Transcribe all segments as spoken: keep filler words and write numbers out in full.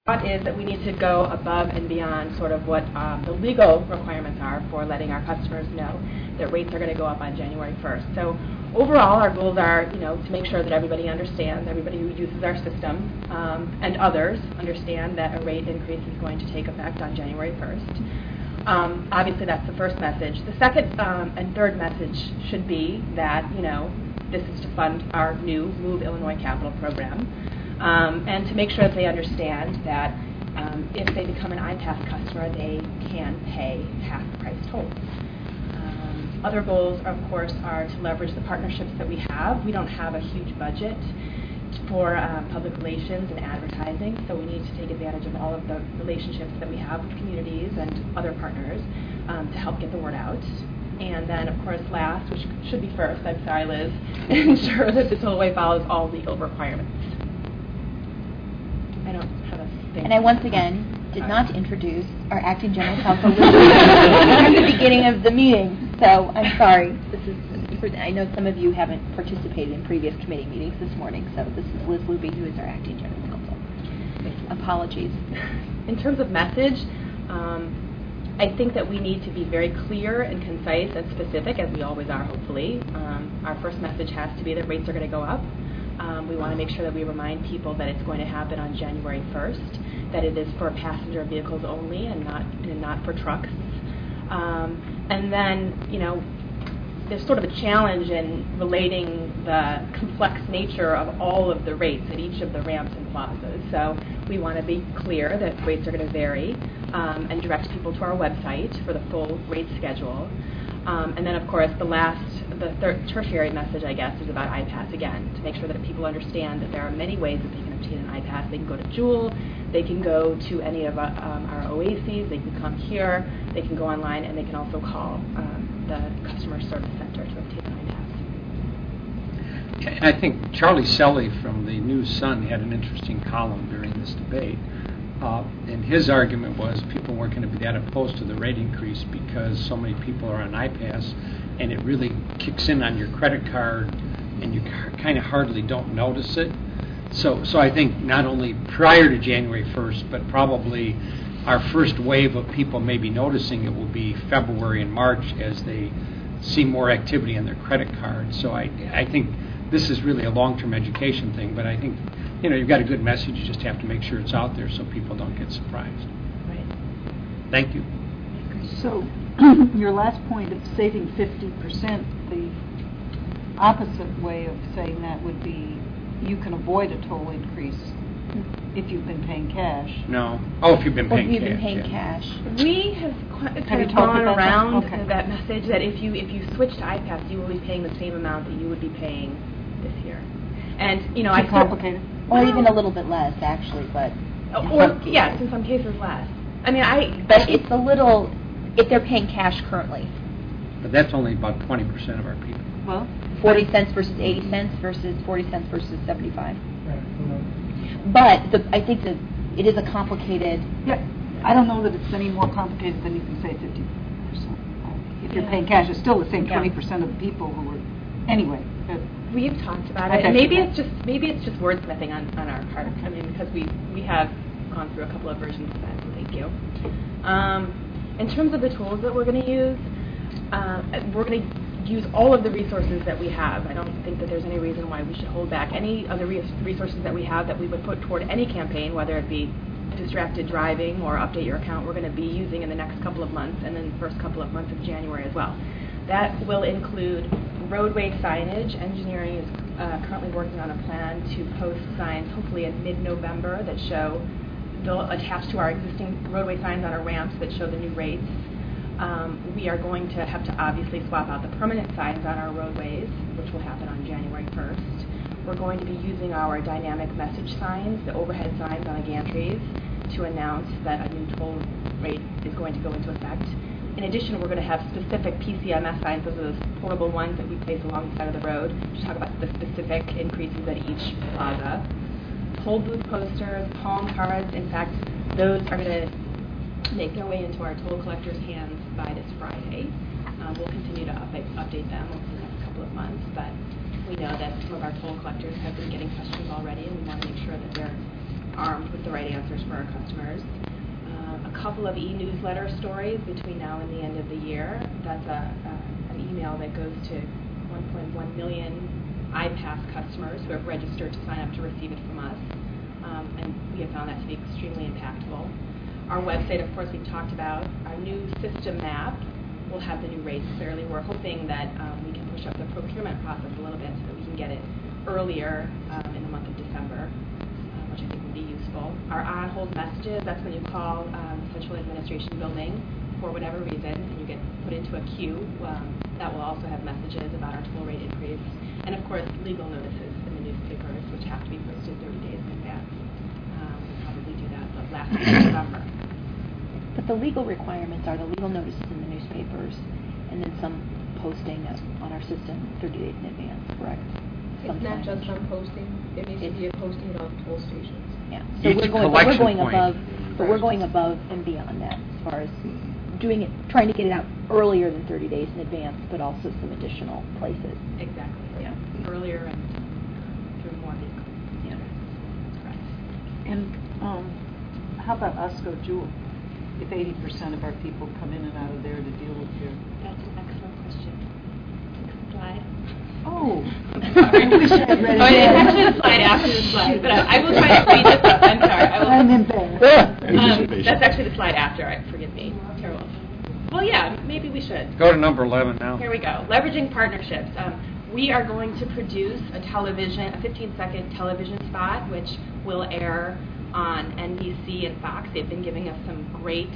thought is that we need to go above and beyond sort of what um, the legal requirements are for letting our customers know that rates are going to go up on January first. So overall, our goals are, you know, to make sure that everybody understands, everybody who uses our system um, and others understand that a rate increase is going to take effect on January first. Um, obviously, that's the first message. The second um, and third message should be that, you know, this is to fund our new Move Illinois Capital program. Um, and to make sure that they understand that um, if they become an I PASS customer, they can pay half the price toll. Um, other goals, of course, are to leverage the partnerships that we have. We don't have a huge budget for um, public relations and advertising, so we need to take advantage of all of the relationships that we have with communities and other partners um, to help get the word out. And then, of course, last, which should be first, I'm sorry, Liz, ensure that the tollway follows all legal requirements. I don't have a thing. And I once again did not introduce our acting general counsel at the beginning of the meeting, so I'm sorry. This is, I know some of you haven't participated in previous committee meetings this morning, so this is Liz Luby, who is our acting general counsel. Apologies. In terms of message, um, I think that we need to be very clear and concise and specific, as we always are, hopefully. Um, our first message has to be that rates are going to go up. Um, we want to make sure that we remind people that it's going to happen on January first, that it is for passenger vehicles only and not and not for trucks. Um, and then, you know, there's sort of a challenge in relating the complex nature of all of the rates at each of the ramps and plazas. So we want to be clear that rates are going to vary um, and direct people to our website for the full rate schedule. Um, and then, of course, the last, the third tertiary message, I guess, is about I PASS again, to make sure that people understand that there are many ways that they can obtain an I PASS. They can go to Jewel, they can go to any of our, um, our O A Cs, they can come here, they can go online, and they can also call um, the customer service center to obtain an I PASS. I think Charlie Selly from the News Sun had an interesting column during this debate. Uh, and his argument was people weren't going to be that opposed to the rate increase because so many people are on I PASS, and it really kicks in on your credit card, and you kind of hardly don't notice it. So, so I think not only prior to January first, but probably our first wave of people maybe noticing it will be February and March as they see more activity on their credit card. So I, I think this is really a long-term education thing, but I think, you know, you've got a good message. You just have to make sure it's out there so people don't get surprised. Right. Thank you. So your last point of saving fifty percent, the opposite way of saying that would be you can avoid a toll increase if you've been paying cash. No. Oh, if you've been Well, paying if you've been cash. paying yeah. cash. We have, qu- kind you of talked gone about that? around Okay. that message that if you if you switch to I PASS, you will be paying the same amount that you would be paying this year. And, you know, Too I complicated? Or even a little bit less, actually, but... Or, yes, in some cases less. I mean, I... But it's a little, if they're paying cash currently. But that's only about twenty percent of our people. Well, forty cents versus eighty cents versus forty cents versus seventy-five. But the, I think that it is a complicated... yeah, I don't know that it's any more complicated than you can say fifty percent. If you're paying cash, it's still the same Yeah. twenty percent of the people who are... Anyway. But We've talked about I it, bet and maybe you it's just maybe it's just wordsmithing on, on our part. I mean, because we we have gone through a couple of versions of that. So thank you. Um, in terms of the tools that we're going to use, uh, we're going to use all of the resources that we have. I don't think that there's any reason why we should hold back any of the re- resources that we have that we would put toward any campaign, whether it be distracted driving or update your account. We're going to be using in the next couple of months, and then the first couple of months of January as well. That will include roadway signage. Engineering is uh, currently working on a plan to post signs, hopefully in mid-November, that show, they'll attach to our existing roadway signs on our ramps that show the new rates. Um, we are going to have to obviously swap out the permanent signs on our roadways, which will happen on January first. We're going to be using our dynamic message signs, the overhead signs on the gantries, to announce that a new toll rate is going to go into effect. In addition, we're going to have specific P C M S signs. Those are those portable ones that we place along the side of the road to talk about the specific increases at each plaza. Toll booth posters, palm cards. In fact, those are going to make their way into our toll collectors' hands by this Friday. Um, we'll continue to update, update them over the next couple of months, but we know that some of our toll collectors have been getting questions already, and we want to make sure that they're armed with the right answers for our customers. Uh, a couple of e-newsletter stories between now and the end of the year. That's a, a, an email that goes to one point one million iPass customers who have registered to sign up to receive it from us. Um, and we have found that to be extremely impactful. Our website, of course, we've talked about. Our new system map will have the new rates clearly. We're hoping that um, we can push up the procurement process a little bit so that we can get it earlier um, in the month of December, uh, which I think will be useful. Our on-hold messages, that's when you call um, the Central Administration Building for whatever reason, and you get put into a queue. Um, that will also have messages about our toll rate increase. And, of course, legal notices in the newspapers, which have to be posted thirty days in advance. Um, we'll probably do that the last week of November. But the legal requirements are the legal notices in the newspapers, and then some posting on our system thirty days in advance, correct? It's not just some posting. There needs to be a posting at all the toll stations. Yeah. So Each we're going, but we're collection going point. above, but we're going above and beyond that as far as doing it, trying to get it out earlier than thirty days in advance, but also some additional places. Exactly. Yeah. Earlier and through more vehicles. Yeah. Correct. And um, how about Osco Jewel? If eighty percent of our people come in and out of there to deal with your... That's an excellent question. Next slide. Oh. Sorry. I wish I had read it Oh, it's down. actually a slide after the slide, but I, I will try to speed this up. I'm sorry. I will, I'm embarrassed. um, that's actually the slide after. I forgive me. Terrible. Well, yeah, maybe we should. Go to number eleven now. Here we go. Leveraging partnerships. Um, we are going to produce a television, a fifteen-second television spot, which will air on N B C and Fox. They've been giving us some great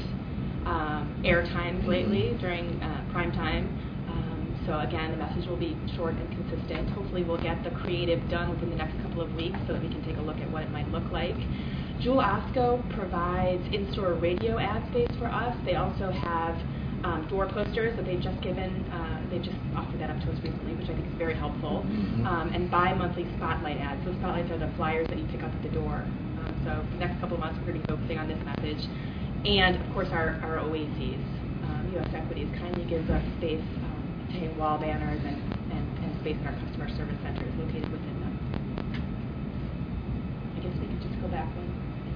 um, air times lately during uh, prime time. Um, so again, the message will be short and consistent. Hopefully we'll get the creative done within the next couple of weeks so that we can take a look at what it might look like. Jewel Osco provides in-store radio ad space for us. They also have um, door posters that they've just given. Uh, they've just offered that up to us recently, which I think is very helpful. Um, and bi-monthly spotlight ads. So spotlights are the flyers that you pick up at the door. Um, so the next couple of months we're going to be focusing on this message. And, of course, our, our O A Cs. Um, U S Equities kindly gives us space um, to hang wall banners and, and, and space in our customer service centers located within them. I guess we could just go back one.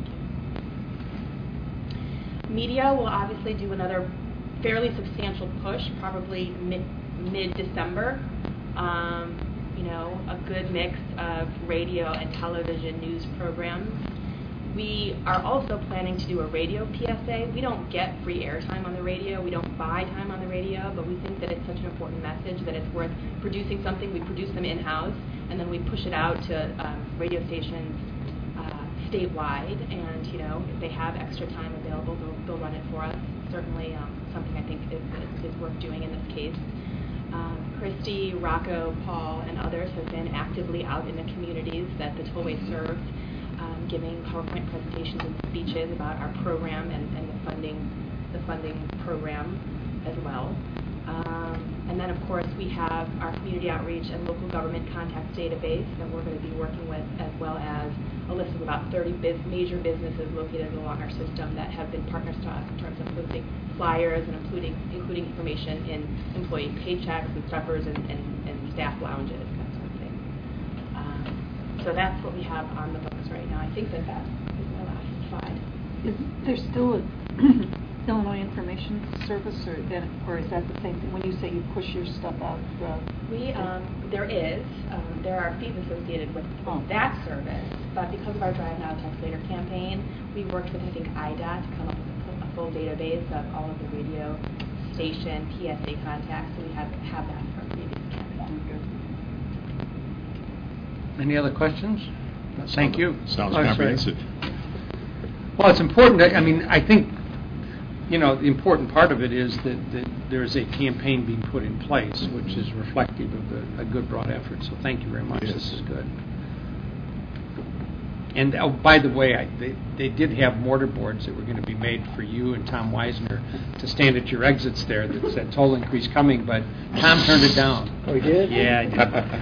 Thank you. Media will obviously do another fairly substantial push, probably mid, mid-December. Um, you know, a good mix of radio and television news programs. We are also planning to do a radio P S A. We don't get free airtime on the radio. We don't buy time on the radio, but we think that it's such an important message that it's worth producing something. We produce them in-house, and then we push it out to um, radio stations uh, statewide. And, you know, if they have extra time available, they'll, they'll run it for us. Certainly um, something I think is, is, is worth doing in this case. Um, Christy, Rocco, Paul, and others have been actively out in the communities that the Tollway serves, um, giving PowerPoint presentations and speeches about our program and, and the funding, the funding program as well. Um, and then, of course, we have our community outreach and local government contacts database that we're going to be working with, as well as a list of about thirty biz- major businesses located along our system that have been partners to us in terms of posting flyers and including including information in employee paychecks and stuffers and, and, and staff lounges, that sort of thing. Um, so that's what we have on the books right now. I think that that is my last slide. Is there still a Illinois Information Service, or, or is that the same thing? When you say you push your stuff out, uh, We, um, there is, um, there are fees associated with Oh. that service, but because of our Drive Now, Text Later campaign, we worked with, I think, I D O T to come up with a, full- a full database of all of the radio station P S A contacts, so we have, have that from previous campaigns. Any other questions? Thank you. Sounds Oh, sorry. comprehensive. Well, it's important. that- I mean, I think, you know, the important part of it is that, that there is a campaign being put in place, which is reflective of the, a good broad effort. So thank you very much. Yes. This is good. And oh, by the way, I, they, they did have mortar boards that were going to be made for you and Tom Weisner to stand at your exits there that said toll increase coming, but Tom turned it down. Oh, he did? Yeah, I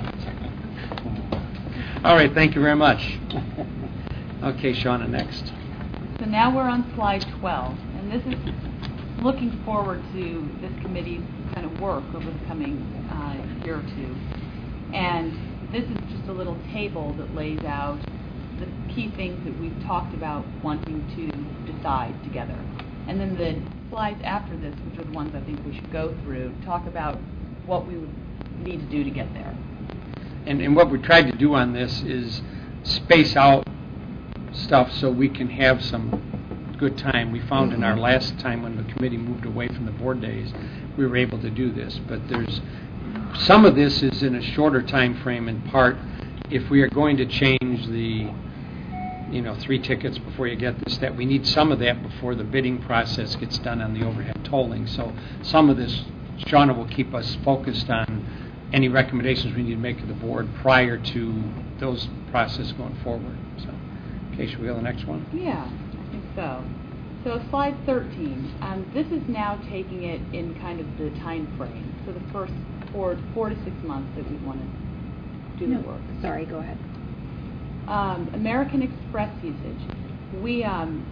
did. All right, thank you very much. Okay, Shauna, next. So now we're on slide twelve, and this is looking forward to this committee's kind of work over the coming uh, year or two. And this is just a little table that lays out the key things that we've talked about wanting to decide together. And then the slides after this, which are the ones I think we should go through, talk about what we would need to do to get there. And, and what we tried to do on this is space out stuff so we can have some good time. We found in our last time when the committee moved away from the board days, we were able to do this. But there's some of this is in a shorter time frame in part. If we are going to change the, you know, three tickets before you get this, that we need some of that before the bidding process gets done on the overhead tolling. So some of this, Shauna will keep us focused on any recommendations we need to make to the board prior to those process going forward. So, okay, should we go to the next one? Yeah, I think so. So slide thirteen, um, this is now taking it in kind of the time frame. So the first four, four to six months that we want to do No, the work. sorry, go ahead. Um, American Express usage. We um,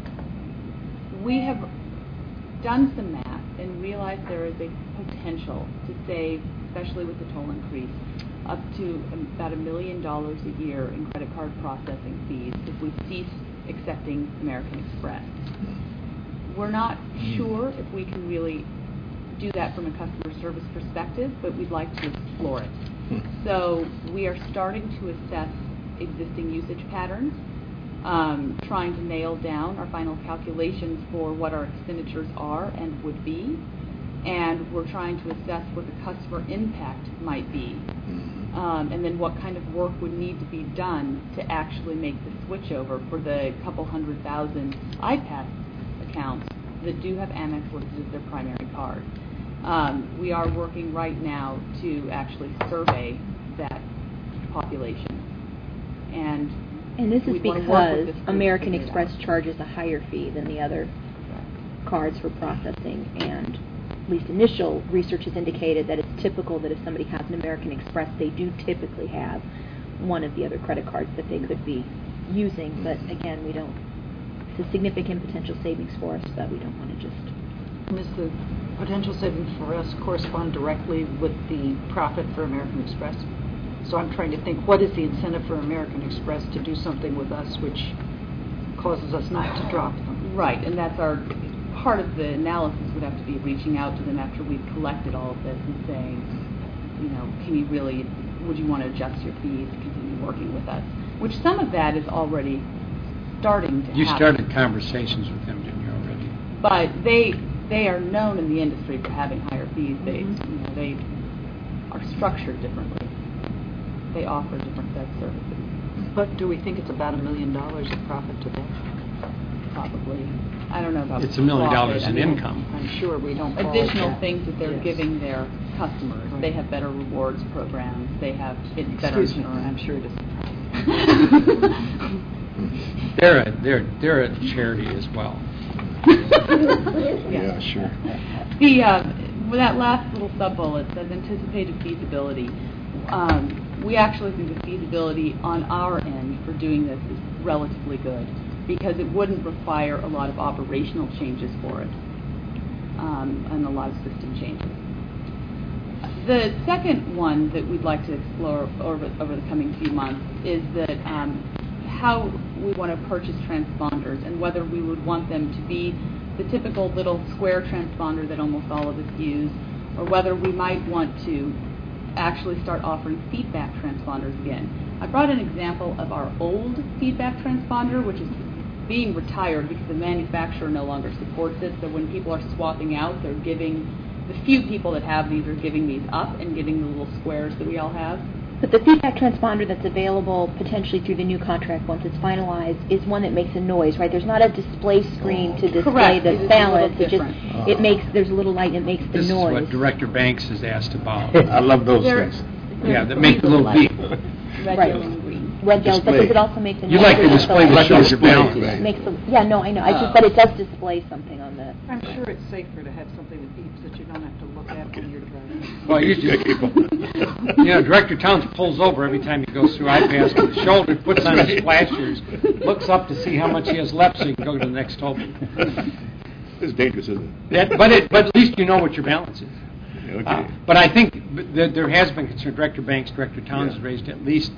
we have done some math and realized there is a potential to save, especially with the toll increase, up to about a million dollars a year in credit card processing fees if we cease accepting American Express. We're not sure if we can really do that from a customer service perspective, but we'd like to explore it. So we are starting to assess existing usage patterns, um, trying to nail down our final calculations for what our expenditures are and would be, and we're trying to assess what the customer impact might be, um, and then what kind of work would need to be done to actually make the switch over for the couple hundred thousand iPass accounts that do have Amex listed as their primary card. Um, we are working right now to actually survey that population. And, And this is we'd wanna work with because this group to American figure it Express out. charges a higher fee than the other cards for processing, and at least initial research has indicated that it's typical that if somebody has an American Express, they do typically have one of the other credit cards that they could be using. But again, we don't, it's a significant potential savings for us, but we don't want to just... Does the potential savings for us correspond directly with the profit for American Express? So I'm trying to think, what is the incentive for American Express to do something with us which causes us not to drop them? Right, and that's our, part of the analysis would have to be reaching out to them after we've collected all of this and saying, you know, can you really, would you want to adjust your fees to continue working with us? Which some of that is already starting to You happen. started conversations with them, didn't you, already? But they they are known in the industry for having higher fees. They Mm-hmm. you know, they are structured differently. They offer different set of services. But do we think it's about a million dollars in profit to them? Probably. I don't know about It's a million profit. dollars I in mean, income. I'm sure we don't fall Additional at that. things that they're Yes. giving their customers. Right. They have better rewards programs. They have it's better Excuse me, insurance. I'm sure it is. They're a, they're, they're a charity as well. Yeah, sure. The uh, with that last little sub-bullet says anticipated feasibility. Um, we actually think the feasibility on our end for doing this is relatively good because it wouldn't require a lot of operational changes for it um, and a lot of system changes. The second one that we'd like to explore over, over the coming few months is that um, how we want to purchase transponders and whether we would want them to be the typical little square transponder that almost all of us use, or whether we might want to actually start offering feedback transponders again. I brought an example of our old feedback transponder, which is being retired because the manufacturer no longer supports it, so when people are swapping out, they're giving, the few people that have these are giving these up and getting the little squares that we all have. But the feedback transponder that's available potentially through the new contract once it's finalized is one that makes a noise, right? There's not a display screen to display Correct. the It is a balance. little It just, different. it makes, there's a little light and it makes the This is noise. what Director Banks has asked about. I love those They're- things. Yeah, that make the little beep. Red, Right. yellow, and green. Red, yellow, but Display. does it also make the noise? You like or the just display light? that shows your Display, balance. right. Makes the, yeah, no, I know. I Uh, just, but it does display something on the. I'm sure it's safer to have something that beeps that you don't have to look at when you're driving. Well, you just, you know, Director Towns pulls over every time he goes through iPass with his shoulder, puts on his flashers, looks up to see how much he has left so he can go to the next toll booth. It's dangerous, isn't it? That, but, it, but at least you know what your balance is. Okay. Uh, but I think th- there has been concern. Director Banks, Director Towns Yeah. has raised at least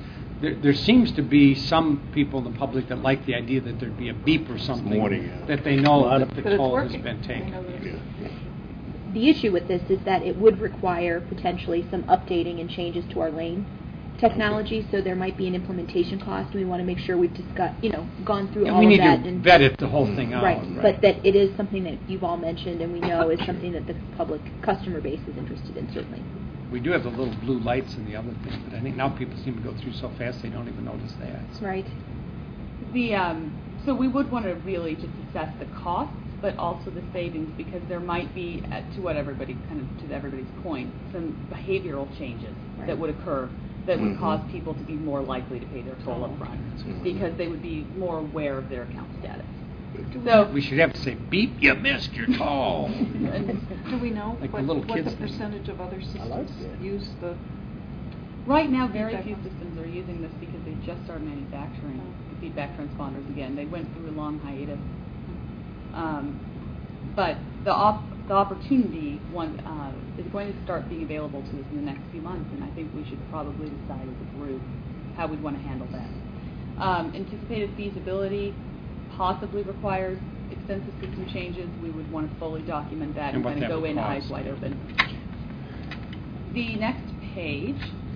there, there seems to be some people in the public that like the idea that there'd be a beep or something warning, yeah. that they know Lot that of- the But it's toll has working. been taken. Yeah. The issue with this is that it would require potentially some updating and changes to our lane technology, so there might be an implementation cost. We want to make sure we've discussed, you know, gone through And all we of need that. to and vet it, the whole thing out. Right, but that it is something that you've all mentioned and we know is something that the public customer base is interested in, certainly. We do have the little blue lights and the other thing, but I think now people seem to go through so fast they don't even notice that. Right. The, um, so we would want to really just assess the costs, but also the savings, because there might be, uh, to what everybody, kind of to everybody's point, some behavioral changes Right. that would occur that would Mhm. cause people to be more likely to pay their toll up front, Mhm. because they would be more aware of their account status. Good. So, We should have to say, beep, you missed your toll. Do we know Like the what, little what kids the thing. percentage of other systems use the? right now, very Feedback few on- systems are using this because they just started manufacturing the feedback transponders again. They went through a long hiatus. Um, but the op- the opportunity one uh, is going to start being available to us in the next few months, and I think we should probably decide as a group how we'd want to handle that. Um, anticipated feasibility possibly requires extensive system changes. We would want to fully document that And and, what kind of that go would in eyes cost. wide open. The next page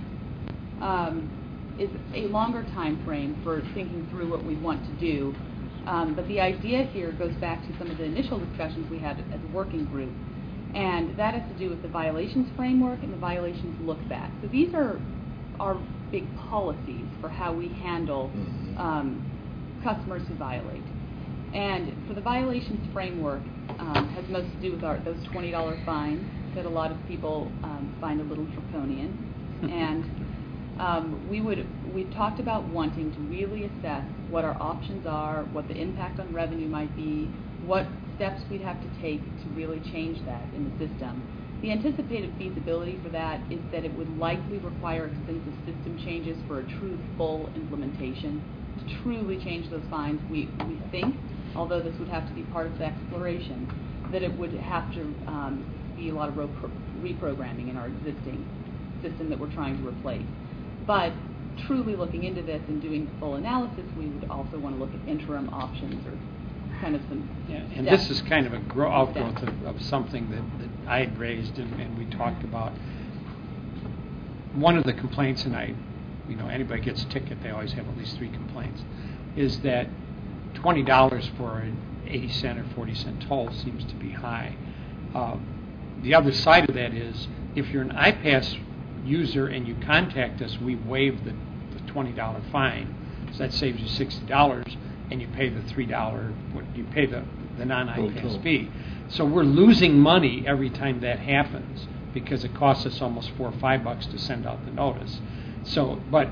um, is a longer time frame for thinking through what we want to do. Um, but the idea here goes back to some of the initial discussions we had as a working group, and that has to do with the violations framework and the violations look back. So these are our big policies for how we handle Mhm. um, customers who violate. And for the violations framework, um, has most to do with our, those twenty dollar fines that a lot of people um, find a little draconian. And um, we would, we talked about wanting to really assess what our options are, what the impact on revenue might be, what steps we'd have to take to really change that in the system. The anticipated feasibility for that is that it would likely require extensive system changes for a true full implementation. To truly change those fines, we, we think, although this would have to be part of the exploration, that it would have to um, be a lot of repro- reprogramming in our existing system that we're trying to replace. But truly looking into this and doing full analysis, we would also want to look at interim options or kind of some Yeah, and steps. this is kind of a grow, outgrowth Steps. of, of something that, that I had raised and, and we talked about. One of the complaints, and I, you know, anybody gets a ticket, they always have at least three complaints, is that twenty dollars for an eighty cent or forty cent toll seems to be high. Uh, the other side of that is, if you're an I PASS user and you contact us, we waive the, the twenty dollar fine, so that saves you sixty dollars, and you pay the three dollar, what you pay the, the non-I PASS toll. fee. So we're losing money every time that happens because it costs us almost four or five bucks to send out the notice. So, but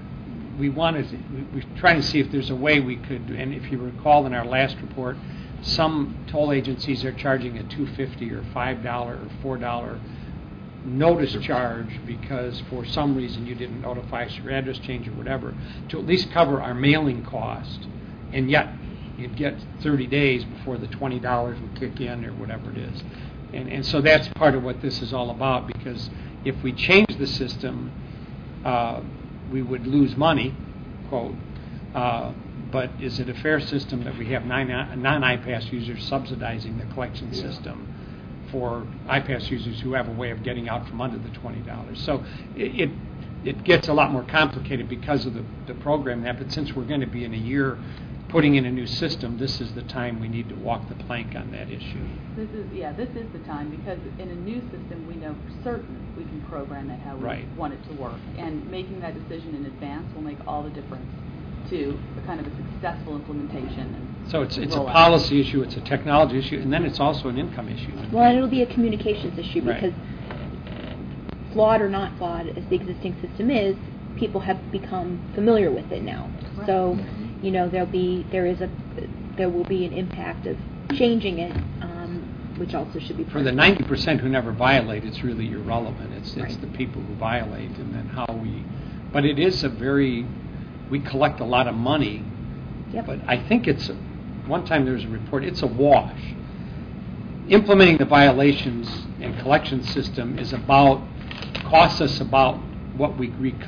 we wanted, to, we, we're trying to see if there's a way we could, and if you recall in our last report, some toll agencies are charging a two fifty or five dollar or four dollar notice charge because for some reason you didn't notify us your address change or whatever, to at least cover our mailing cost, and yet you'd get thirty days before the twenty dollars would kick in or whatever it is. And, and so that's part of what this is all about, because if we change the system, uh, we would lose money, quote, uh, but is it a fair system that we have nine non-I PASS users subsidizing the collection Yeah. system for I PASS users who have a way of getting out from under the twenty dollars? So it, it, it gets a lot more complicated because of the, the program that, but since we're going to be in a year putting in a new system, this is the time we need to walk the plank on that issue. This is, yeah, this is the time, because in a new system, we know for certain we can program it how we Right. want it to work. And making that decision in advance will make all the difference to a kind of a successful implementation. And So it's it's a rollout. policy issue, it's a technology issue, and then it's also an income issue. Well, and it'll be a communications issue Right. because flawed or not flawed as the existing system is, people have become familiar with it now. Right. So, you know, there'll be there is a there will be an impact of changing it, um, which also should be For the ninety percent who never violate, it's really irrelevant. It's it's Right. the people who violate, and then how we. But it is a very, we collect a lot of money. Yep. But I think it's, one time there was a report, it's a wash. Implementing the violations and collection system is about, costs us about what we recollect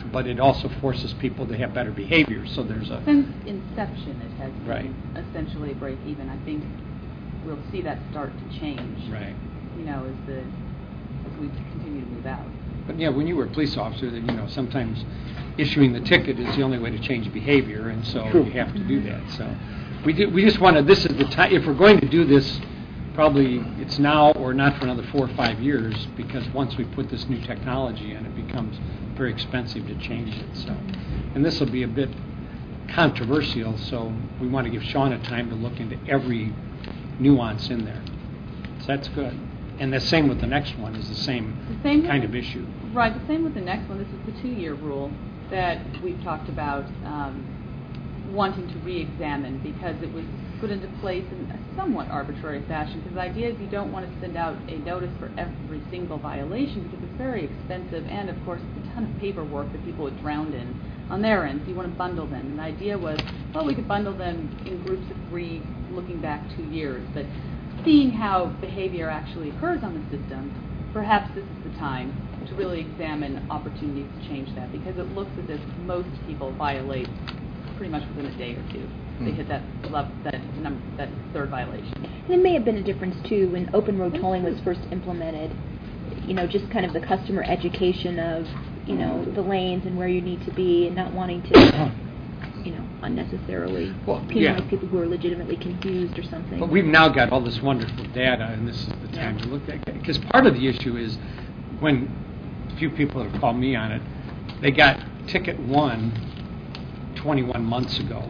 but it also forces people to have better behavior. So there's a Since inception, it has been Right. essentially a break even. I think we'll see that start to change. right. You know, as the as we continue to move out. But yeah, when you were a police officer, then you know sometimes issuing the ticket is the only way to change behavior, and so True. you have to do that. So we do, we just want to. This is the time if we're going to do this. Probably it's now or not for another four or five years, because once we put this new technology in, it becomes very expensive to change it. So, and this will be a bit controversial, so we want to give Shauna time to look into every nuance in there. So that's good. And the same with the next one is the same, The same kind with of the- issue. Right. The same with the next one. This is the two-year rule that we've talked about um, wanting to re-examine because it was put into place in a somewhat arbitrary fashion. Because the idea is you don't want to send out a notice for every single violation because it's very expensive, and of course it's a ton of paperwork that people would drown in on their end. So you want to bundle them. And the idea was, well, we could bundle them in groups of three, looking back two years. But seeing how behavior actually occurs on the system, perhaps this is the time to really examine opportunities to change that, because it looks as if most people violate pretty much within a day or two. They hit that level, that number, that third violation. And there may have been a difference, too, when open road tolling was first implemented. You know, just kind of the customer education of, you know, the lanes and where you need to be, and not wanting to, you know, unnecessarily Well, penalize yeah. people who are legitimately confused or something. But we've now got all this wonderful data, and this is the time Yeah. to look at it. Because part of the issue is when a few people have called me on it, they got ticket one twenty-one months ago,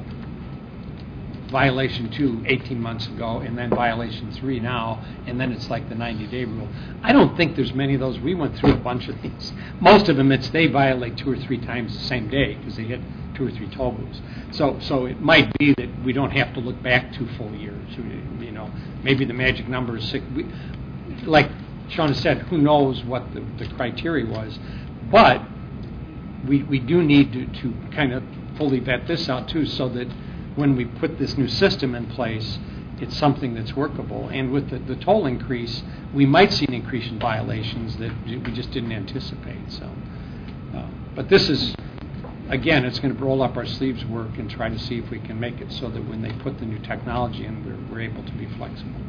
violation two eighteen months ago, and then violation three now, and then it's like the ninety-day rule. I don't think there's many of those. We went through a bunch of these. Most of them, it's they violate two or three times the same day because they hit two or three toll booths. So, so it might be that we don't have to look back two full years. You know, maybe the magic number is six. We, like Shauna said, who knows what the, the criteria was, but we we do need to, to kind of fully vet this out too, so that when we put this new system in place, it's something that's workable. And with the, the toll increase, we might see an increase in violations that we just didn't anticipate. So, uh, but this is, again, it's going to roll up our sleeves work and try to see if we can make it so that when they put the new technology in, we're, we're able to be flexible.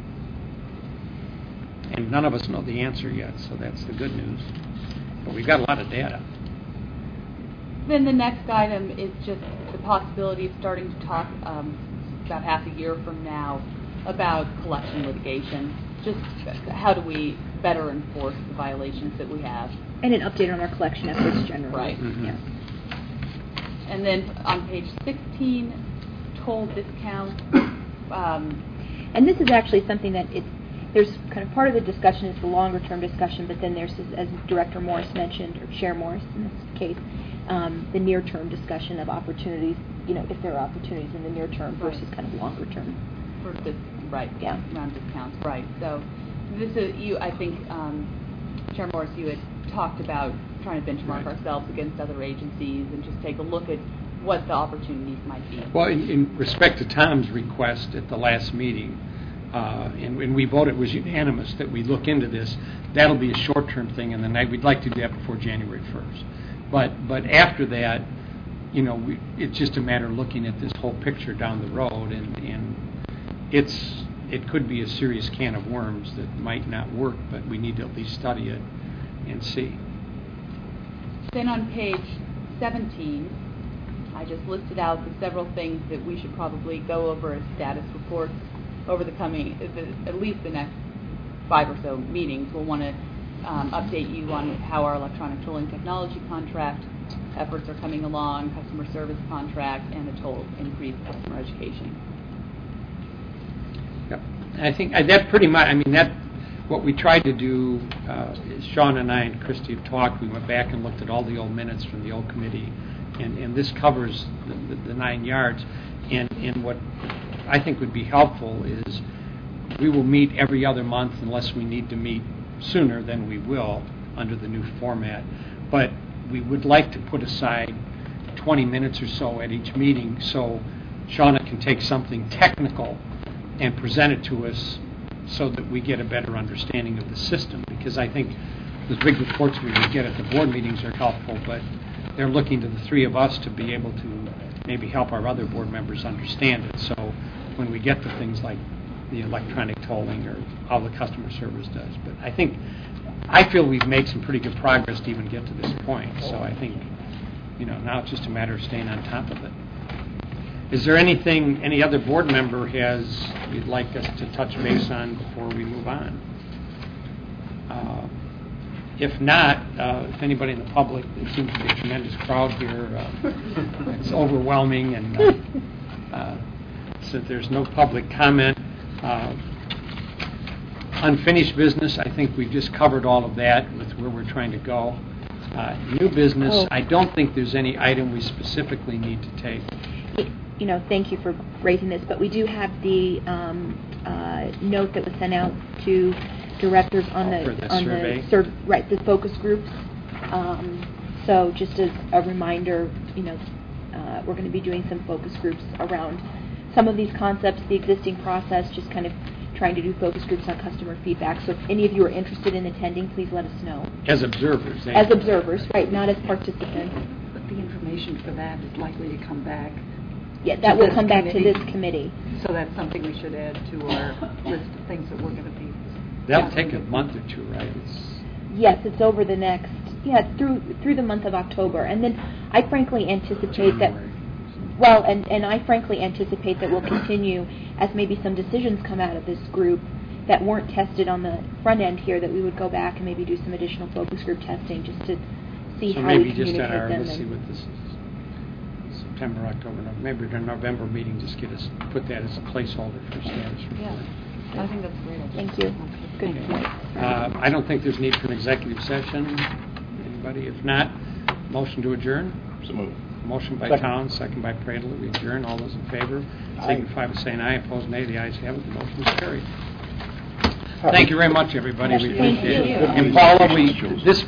And none of us know the answer yet, so that's the good news. But we've got a lot of data. Then the next item is just the possibility of starting to talk um, about half a year from now about collection litigation. Just how do we better enforce the violations that we have. And an update on our collection efforts generally. Right. Mhm. Yeah. And then on page sixteen, toll discounts. Um, And this is actually something that it's, there's kind of part of the discussion is the longer term discussion, but then there's, as Director Morris mentioned, or Chair Morris in this case, um, the near term discussion of opportunities, you know, if there are opportunities in the near term versus kind of longer term. for this, right, Yeah. around discounts, right. So this is, you, I think, um, Chair Morris, you had talked about trying to benchmark Right. ourselves against other agencies and just take a look at what the opportunities might be. Well, in, in respect to Tom's request at the last meeting, uh, and when we voted, it was unanimous that we look into this. That'll be a short-term thing, and then I, we'd like to do that before January first. But but after that, you know, we, it's just a matter of looking at this whole picture down the road, and, and it's it could be a serious can of worms that might not work, but we need to at least study it and see. Then on page seventeen, I just listed out the several things that we should probably go over as status reports over the coming, the, at least the next five or so meetings. We'll want to um, update you on how our electronic tolling technology contract efforts are coming along, customer service contract, and the toll increase customer education. Yep. And I think uh, that pretty much, I mean, that, what we tried to do, uh, is Sean and I and Christy have talked, we went back and looked at all the old minutes from the old committee, and, and this covers the, the, the nine yards. And, and what I think would be helpful is we will meet every other month unless we need to meet sooner than we will under the new format. But we would like to put aside twenty minutes or so at each meeting so Shauna can take something technical and present it to us so that we get a better understanding of the system. Because I think the big reports we would get at the board meetings are helpful, but they're looking to the three of us to be able to maybe help our other board members understand it. So when we get to things like the electronic tolling or how the customer service does. But I think, I feel we've made some pretty good progress to even get to this point. So I think, you know, now it's just a matter of staying on top of it. Is there anything any other board member has you'd like us to touch base on before we move on? Uh, if not, uh, if anybody in the public, there seems to be a tremendous crowd here. Uh, it's overwhelming, and uh, uh, so there's no public comment. Uh, unfinished business, I think we've just covered all of that with where we're trying to go. Uh, new business, Oh. I don't think there's any item we specifically need to take. You know, thank you for raising this, but we do have the um, uh, note that was sent out to directors on Oh, the for the on survey? the sur- right the focus groups. Um, so just as a reminder, you know, uh, we're going to be doing some focus groups around some of these concepts, the existing process, just kind of trying to do focus groups on customer feedback. So if any of you are interested in attending, please let us know. As observers. eh? As observers, right, not as participants. But the information for that is likely to come back. Yeah, that To will this come back to committee. this committee. So that's something we should add to our list of things that we're going to be. That'll take a month or two, right? It's, Yes, it's over the next, yeah, through through the month of October. And then I frankly anticipate that, January. well, and, and I frankly anticipate that we'll continue as maybe some decisions come out of this group that weren't tested on the front end here, that we would go back and maybe do some additional focus group testing just to see so how maybe we just communicate at our, them. let's see and- what this is. September, October, November, maybe the November meeting, just get us, put that as a placeholder for status report. Yeah, I think that's a great idea. Thank you. Good Okay. point. Uh, I don't think there's need for an executive session. Anybody? If not, motion to adjourn. So moved. Motion by Second. Towns, second by Pradel. We adjourn. All those in favor, signify by saying aye. Opposed, nay. The ayes have it. The motion is carried. Thank you very much, everybody. We Thank appreciate it. you. And Paula, we, this